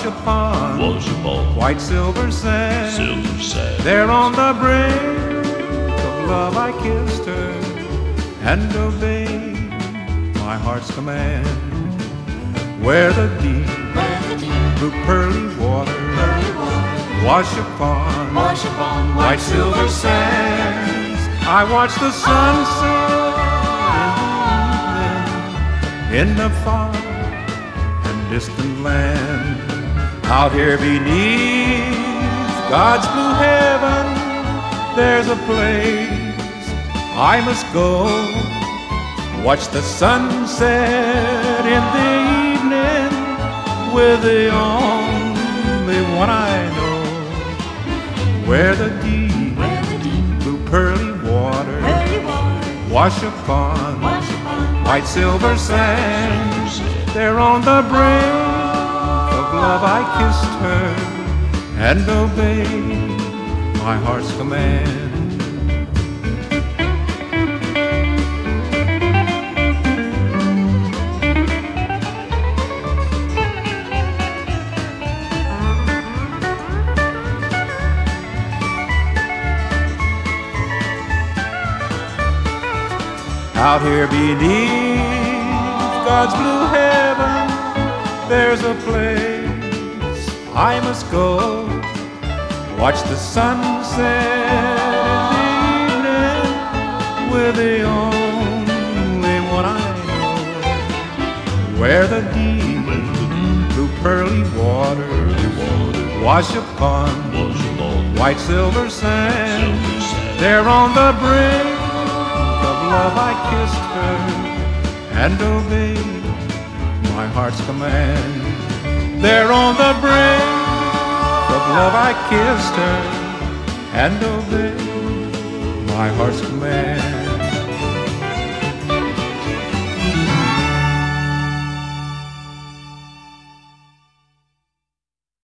upon white silver sand. silver sand. There on the brink of love I kissed her and obeyed my heart's command. Where the deep blue pearly water wash upon white silver sands, I watch the sunset in the far and distant land. Out here beneath God's blue heaven, there's a place I must go. Watch the sunset in the evening with the only one I know. Where the deep blue pearly water wash upon white silver sands. There on the brink of love I kissed her and obeyed my heart's command. Out here beneath God's blue heaven, there's a place I must go. Watch the sunset in the evening with the only one I know. Where the deep blue pearly water wash upon white silver sand. There on the brink love I kissed her and obeyed my heart's command. There on the brink of love I kissed her and obeyed my heart's command.